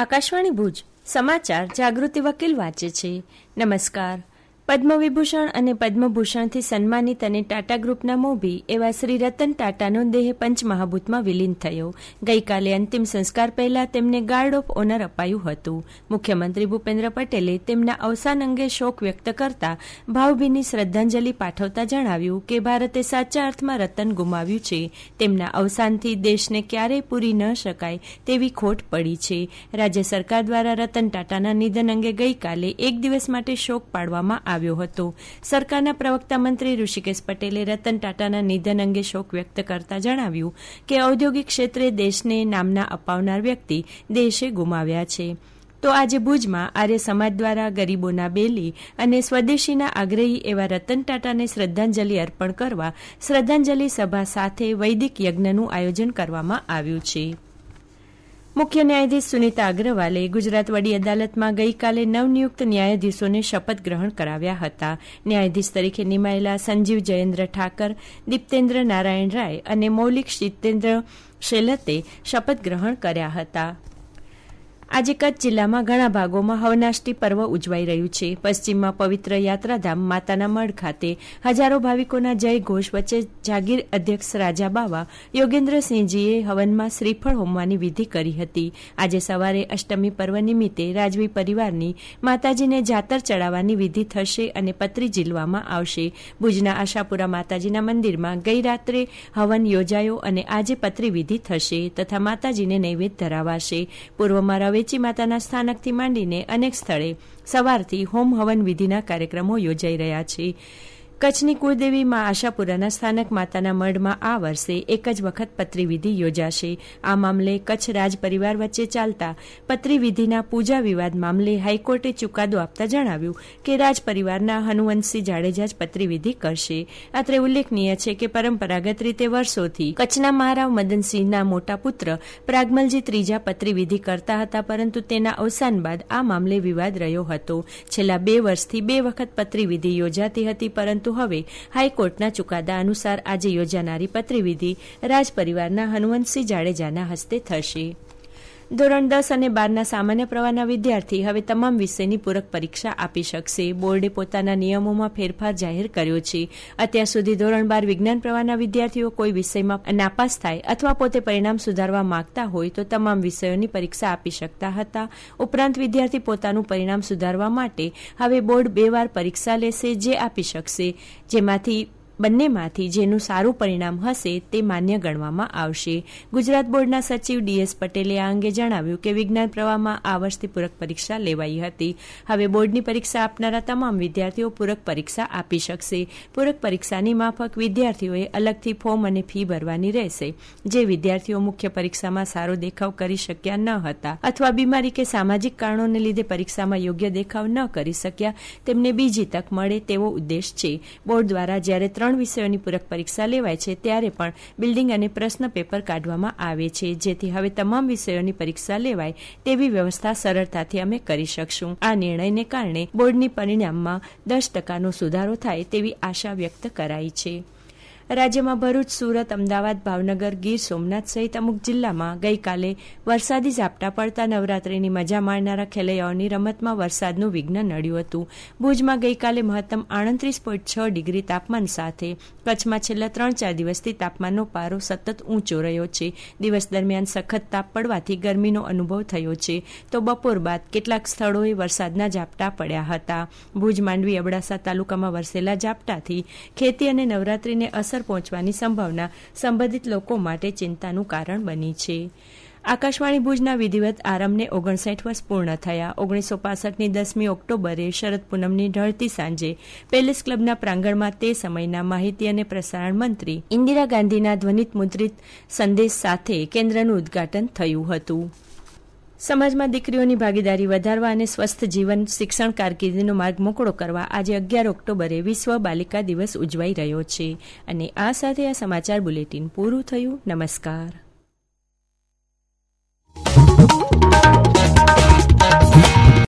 આકાશવાણી ભુજ સમાચાર જાગૃતિ વકીલ વાંચે છે. નમસ્કાર. પદ્મવિભૂષણ અને પદ્મભૂષણથી સન્માનિત અને ટાટા ગ્રુપના મોભી એવા શ્રી રતન ટાટાનો દેહ પંચમહાભૂતમાં વિલીન થયો. ગઈકાલે અંતિમ સંસ્કાર પહેલા તેમને ગાર્ડ ઓફ ઓનર અપાયું હતું. મુખ્યમંત્રી ભૂપેન્દ્ર પટેલે તેમના અવસાન અંગે શોક વ્યક્ત કરતા ભાવભીની શ્રદ્ધાંજલિ પાઠવતા જણાવ્યું કે ભારતે સાચા અર્થમાં રતન ગુમાવ્યું છે. તેમના અવસાનથી દેશને ક્યારેય પૂરી ન શકાય તેવી ખોટ પડી છે. રાજ્ય સરકાર દ્વારા રતન ટાટાના નિધન અંગે ગઈકાલે એક દિવસ માટે શોક પાડવામાં આવ્યો હતો. સરકારના પ્રવક્તા મંત્રી ઋષિકેશ પટેલે રતન ટાટાના નિધન અંગે શોક વ્યક્ત કરતા જણાવ્યું કે ઔદ્યોગિક ક્ષેત્રે દેશને નામના અપાવનાર વ્યક્તિ દેશે ગુમાવ્યા છે. તો આજે ભુજમાં આર્ય સમાજ દ્વારા ગરીબોના બેલી અને સ્વદેશીના આગ્રહી એવા રતન ટાટાને શ્રદ્ધાંજલિ અર્પણ કરવા શ્રદ્ધાંજલિ સભા સાથે વૈદિક યજ્ઞનું આયોજન કરવામાં આવ્યું છે. મુખ્ય ન્યાયાધીશ સુનીતા અગ્રવાલે ગુજરાત વડી અદાલતમાં ગઈકાલે નવનિયુક્ત ન્યાયાધીશોને શપથ ગ્રહણ કરાવ્યા હતા. ન્યાયાધીશ તરીકે નિમાયેલા સંજીવ જયેન્દ્ર ઠાકર, દીપ્તેન્દ્ર નારાયણ રાય અને મૌલિક જીતેન્દ્ર શેલતે શપથ ગ્રહણ કર્યા હતા. આજે કચ્છ જિલ્લામાં ઘણા ભાગોમાં હવનાષ્ટી પર્વ ઉજવાઈ રહ્યું છે. પશ્ચિમમાં પવિત્ર યાત્રાધામ માતાના મઢ ખાતે હજારો ભાવિકોના જય ઘોષ વચ્ચે જાગીર અધ્યક્ષ રાજા બાવા યોગેન્દ્રસિંહજીએ હવનમાં શ્રીફળ હોમવાની વિધિ કરી હતી. આજે સવારે અષ્ટમી પર્વ નિમિત્તે રાજવી પરિવારની માતાજીને જાતર ચડાવવાની વિધિ થશે અને પતરી ઝીલવામાં આવશે. ભુજના આશાપુરા માતાજીના મંદિરમાં ગઈ રાત્રે હવન યોજાયો અને આજે પતરી વિધિ થશે તથા માતાજીને નૈવેદ્ય ધરાવાશે. પૂર્વમાં વેચી માતાના સ્થાનકથી માંડીને અનેક સ્થળે સવારથી હોમ હવન વિધિના કાર્યક્રમો યોજાઈ રહ્યા છે. કચ્છની કુળદેવી માં આશાપુરાના સ્થાનક માતાના મઢમાં આ વર્ષે એક જ વખત પતરી વિધિ યોજાશે. આ મામલે કચ્છ રાજ પરિવાર વચ્ચે ચાલતા પતરી વિધિના પૂજા વિવાદ મામલે હાઈકોર્ટે ચુકાદો આપતા જણાવ્યું કે રાજ પરિવારના હનુવંશસિંહ જાડેજા જ પતરી વિધિ કરશે. અત્રે ઉલ્લેખનીય છે કે પરંપરાગત રીતે વર્ષોથી કચ્છના મહારાવ મદનસિંહના મોટા પુત્ર પ્રાગમલજી ત્રીજા પતરી વિધિ કરતા હતા, પરંતુ તેના અવસાન બાદ આ મામલે વિવાદ રહ્યો હતો. છેલ્લા 2 વર્ષથી 2 વખત પતરી વિધિ યોજાતી હતી, પરંતુ હવે હાઈકોર્ટના ચુકાદા અનુસાર આજે યોજાનારી પતરી વિધિ રાજ પરિવારના હનુવંશસિંહ જાડેજાના હસ્તે થશે. ધોરણ 10 અને 12ના સામાન્ય પ્રવાહના વિદ્યાર્થી હવે તમામ વિષયની પૂરક પરીક્ષા આપી શકશે. બોર્ડે પોતાના નિયમોમાં ફેરફાર જાહેર કર્યો છે. અત્યાર સુધી ધોરણ 12 વિજ્ઞાન પ્રવાહના વિદ્યાર્થીઓ કોઈ વિષયમાં નાપાસ થાય અથવા પોતે પરિણામ સુધારવા માંગતા હોય તો તમામ વિષયોની પરીક્ષા આપી શકતા હતા. ઉપરાંત વિદ્યાર્થી પોતાનું પરિણામ સુધારવા માટે હવે બોર્ડ 2 વાર પરીક્ષા લેશે, જે આપી શકશે. જેમાંથી બંનેમાંથી જેનું સારું પરિણામ હશે તે માન્ય ગણવામાં આવશે. ગુજરાત બોર્ડના સચિવ ડીએસ પટેલે આ અંગે જણાવ્યું કે વિજ્ઞાન પ્રવાહમાં આ વર્ષથી પૂરક પરીક્ષા લેવાઈ હતી. હવે બોર્ડની પરીક્ષા આપનારા તમામ વિદ્યાર્થીઓ પૂરક પરીક્ષા આપી શકશે. પૂરક પરીક્ષાની માફક વિદ્યાર્થીઓએ અલગથી ફોર્મ અને ફી ભરવાની રહેશે. જે વિદ્યાર્થીઓ મુખ્ય પરીક્ષામાં સારો દેખાવ કરી શક્યા ન હતા અથવા બીમારી કે સામાજિક કારણોને લીધે પરીક્ષામાં યોગ્ય દેખાવ ન કરી શક્યા તેમને બીજી તક મળે તેવો ઉદ્દેશ છે. બોર્ડ દ્વારા જ્યારે 3 વિષયોની પૂરક પરીક્ષા લેવાય છે ત્યારે પણ બિલ્ડિંગ અને પ્રશ્ન પેપર કાઢવામાં આવે છે, જેથી હવે તમામ વિષયોની પરીક્ષા લેવાય તેવી વ્યવસ્થા સરળતાથી અમે કરી શકશું. આ નિર્ણયને કારણે બોર્ડની પરિણામમાં 10% સુધારો થાય તેવી આશા વ્યક્ત કરાઈ છે. રાજ્યમાં ભરૂચ, સુરત, અમદાવાદ, ભાવનગર, ગીર સોમનાથ સહિત અમુક જિલ્લામાં ગઈકાલે વરસાદી ઝાપટા પડતા નવરાત્રીની મજા માણનારા ખેલૈયાઓની રમતમાં વરસાદનું વિઘ્ન નડ્યું હતું. ભુજમાં ગઈકાલે મહત્તમ 38.6 ડિગ્રી તાપમાન સાથે કચ્છમાં છેલ્લા 3-4 દિવસથી તાપમાનનો પારો સતત ઊંચો રહ્યો છે. દિવસ દરમિયાન સખત તાપ પડવાથી ગરમીનો અનુભવ થયો છે, તો બપોર બાદ કેટલાક સ્થળોએ વરસાદના ઝાપટા પડ્યા હતા. ભુજ, માંડવી, અબડાસા તાલુકામાં વરસેલા ઝાપટાથી ખેતી અને નવરાત્રીને અસર પહોંચવાની સંભાવના સંબંધિત લોકો માટે ચિંતાનું કારણ બની છે. આકાશવાણી ભુજના વિધિવત આરંભને 59 વર્ષ પૂર્ણ થયા. 1965ની 10મી ઓક્ટોબરે શરદ પૂનમની ઢળતી સાંજે પેલેસ ક્લબના પ્રાંગણમાં તે સમયના માહિતી અને પ્રસારણ મંત્રી ઇન્દિરા ગાંધીના ધ્વનિત મુદ્રિત સંદેશ સાથે કેન્દ્રનું ઉદ્ઘાટન થયું હતું. સમાજમાં દીકરીઓની ભાગીદારી વધારવા અને સ્વસ્થ જીવન, શિક્ષણ, કારકિર્દીનો માર્ગ મોકળો કરવા આજે 11 ઓક્ટોબરે વિશ્વ બાલિકા દિવસ ઉજવાઈ રહ્યો છે. અને આ સાથે આ સમાચાર બુલેટિન પૂરું થયું. નમસ્કાર.